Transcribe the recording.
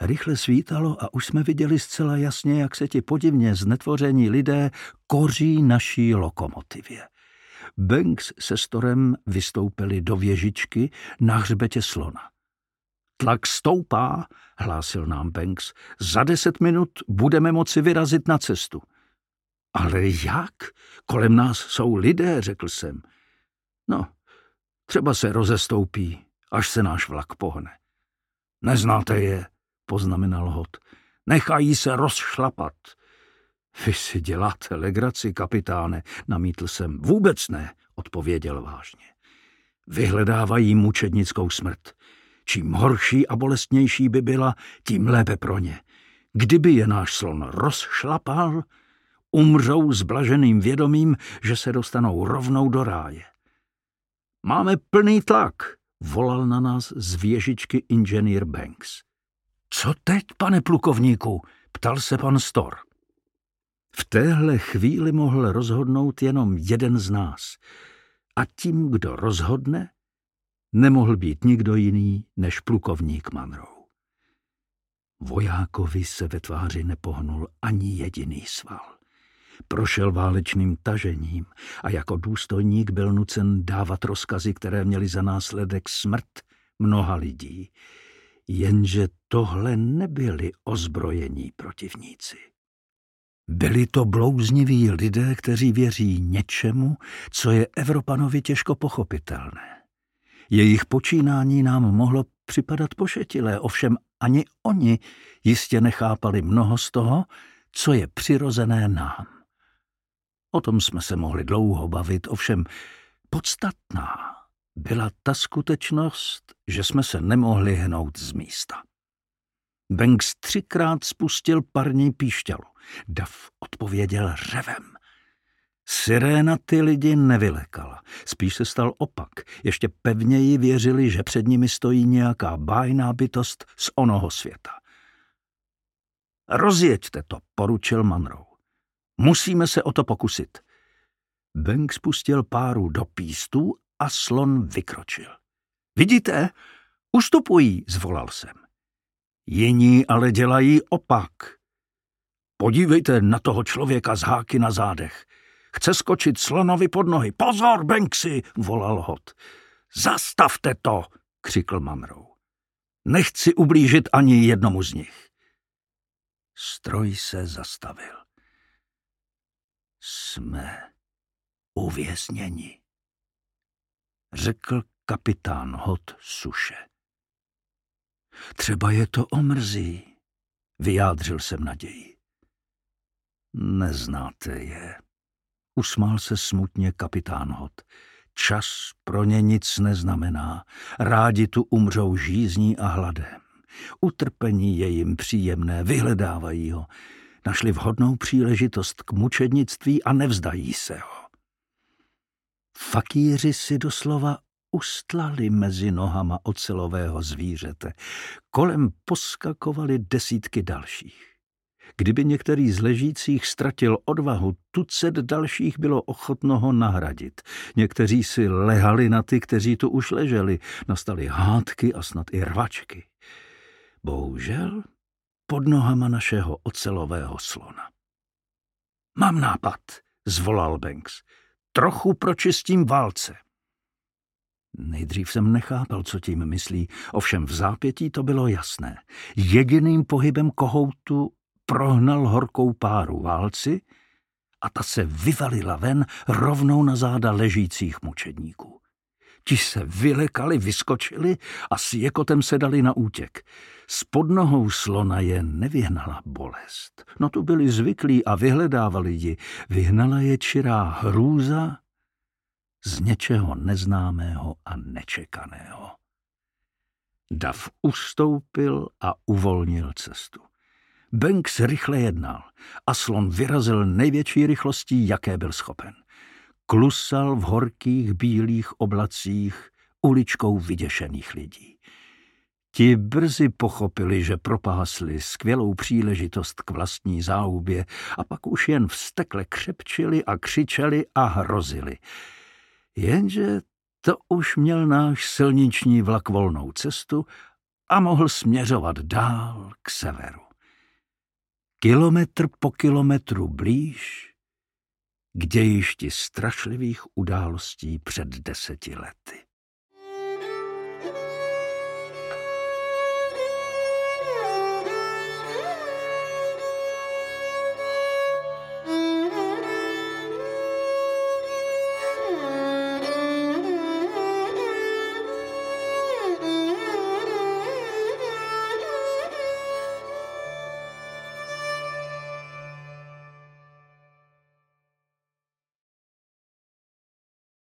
Rychle svítalo a už jsme viděli zcela jasně, jak se ti podivně znetvoření lidé koří naší lokomotivě. Banks se Storem vystoupili do věžičky na hřbetě slona. Tlak stoupá, hlásil nám Banks. Za 10 minut budeme moci vyrazit na cestu. Ale jak? Kolem nás jsou lidé, řekl jsem. No, třeba se rozestoupí, až se náš vlak pohne. Neznáte je, poznamenal Hod. Nechají se rozšlapat. Vy si děláte legraci, kapitáne, namítl jsem. Vůbec ne, odpověděl vážně. Vyhledávají mučednickou smrt. Čím horší a bolestnější by byla, tím lépe pro ně. Kdyby je náš slon rozšlapal, umřou s blaženým vědomím, že se dostanou rovnou do ráje. Máme plný tlak, volal na nás z věžičky inženýr Banks. Co teď, pane plukovníku? Ptal se pan Storr. V téhle chvíli mohl rozhodnout jenom jeden z nás. A tím, kdo rozhodne, nemohl být nikdo jiný než plukovník Munro. Vojákovi se ve tváři nepohnul ani jediný sval. Prošel válečným tažením a jako důstojník byl nucen dávat rozkazy, které měly za následek smrt mnoha lidí. Jenže tohle nebyli ozbrojení protivníci. Byli to blouzniví lidé, kteří věří něčemu, co je Evropanovi těžko pochopitelné. Jejich počínání nám mohlo připadat pošetilé, ovšem ani oni jistě nechápali mnoho z toho, co je přirozené nám. O tom jsme se mohli dlouho bavit, ovšem podstatná byla ta skutečnost, že jsme se nemohli hnout z místa. Banks 3krát spustil parní píšťalu. Dav odpověděl řevem. Siréna ty lidi nevylekala. Spíš se stal opak. Ještě pevněji věřili, že před nimi stojí nějaká bájná bytost z onoho světa. Rozjeďte to, poručil Munro. Musíme se o to pokusit. Banks spustil páru do pístů a slon vykročil. Vidíte? Ustupují, zvolal jsem. Jiní ale dělají opak. Podívejte na toho člověka z háky na zádech. Chce skočit slonovi pod nohy. Pozor, Banksy, volal Hod. Zastavte to, křikl Munro. Nechci ublížit ani jednomu z nich. Stroj se zastavil. Jsme uvězněni, řekl kapitán Hod suše. Třeba je to omrzí, vyjádřil jsem naději. Neznáte je, usmál se smutně kapitán Hod. Čas pro ně nic neznamená, rádi tu umřou žízní a hladem. Utrpení je jim příjemné, vyhledávají ho. Našli vhodnou příležitost k mučednictví a nevzdají se ho. Fakíři si doslova ustlali mezi nohama ocelového zvířete. Kolem poskakovali desítky dalších. Kdyby některý z ležících ztratil odvahu, tucet dalších bylo ochotno ho nahradit. Někteří si lehali na ty, kteří tu už leželi. Nastaly hádky a snad i rvačky. Bohužel pod nohama našeho ocelového slona. Mám nápad, zvolal Banks. Trochu pročistím válce. Nejdřív jsem nechápal, co tím myslí, ovšem v zápětí to bylo jasné. Jediným pohybem kohoutu prohnal horkou páru válci a ta se vyvalila ven rovnou na záda ležících mučedníků. Ti se vylekali, vyskočili a s jekotem se dali na útěk. Spod nohou slona je nevyhnala bolest. No tu byli zvyklí a vyhledávali ji. Vyhnala je čirá hrůza z něčeho neznámého a nečekaného. Dav ustoupil a uvolnil cestu. Banks rychle jednal a slon vyrazil největší rychlostí, jaké byl schopen. Klusal v horkých bílých oblacích uličkou vyděšených lidí. Ti brzy pochopili, že propásli skvělou příležitost k vlastní záhubě a pak už jen vztekle křepčili a křičeli a hrozili. Jenže to už měl náš silniční vlak volnou cestu a mohl směřovat dál k severu. Kilometr po kilometru blíž k dějišti strašlivých událostí před 10 lety.